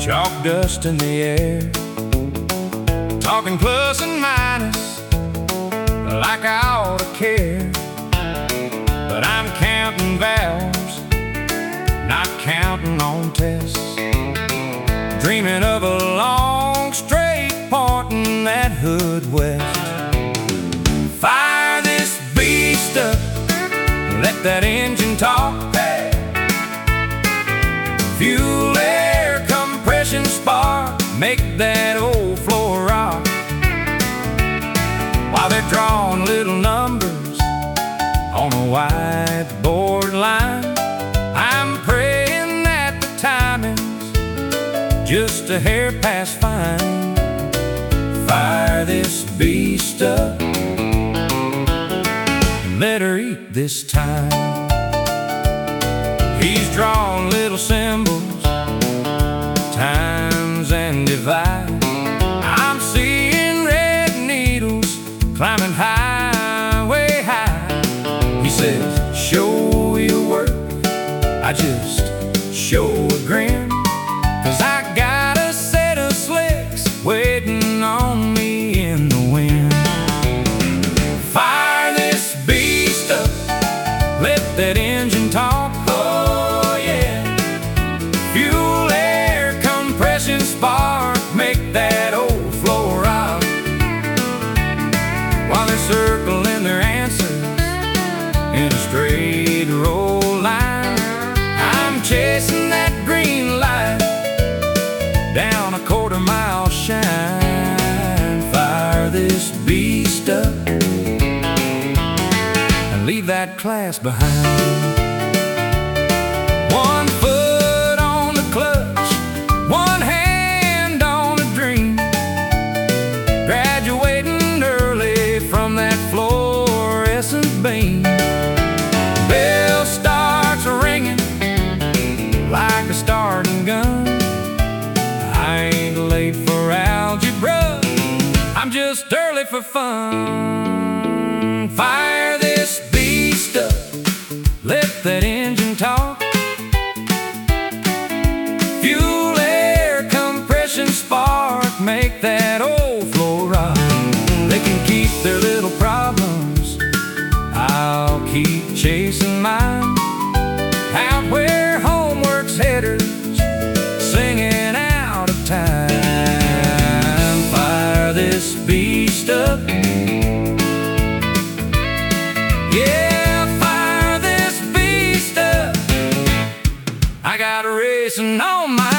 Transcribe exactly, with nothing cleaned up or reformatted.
chalk dust in the air, talking plus and minus like I ought to care. But I'm counting valves, not counting on tests, dreaming of a long straight pointing that hood west. Fire this beast up, let that engine talk. Hey. Fuel, air, compression, spark, make that old floor rock. While they're drawing little numbers on a whiteboard line, I'm praying that the timing's just a hair past fine. Fire this beast up, let her eat this time. He's drawn little symbols, times and divide. I'm seeing red needles climbing highway high. He says, show your work, I just show a grin, 'cause I got a set of slicks waiting on me in the wind. Fire this beast up, let that engine talk. Oh yeah. Fuel, air, compression, spark, make that old floor rock. While they're circling their answers in a straight roll line, I'm chasing that green light down a quarter mile shine. Fire this beast up and leave that class behind. One foot on the clutch, one hand on a dream, graduating early from that fluorescent beam. Bell starts ringing like a starting gun. I ain't late for algebra, I'm just early for fun. Fire this beast up, let that engine talk. Fuel, air, compression, spark, make that old floor rock. They can keep their little problems, I'll keep chasing mine. Out where homework's headers, singing out of time. Fire this beast up, yeah, fire this beast up. I got a racing on my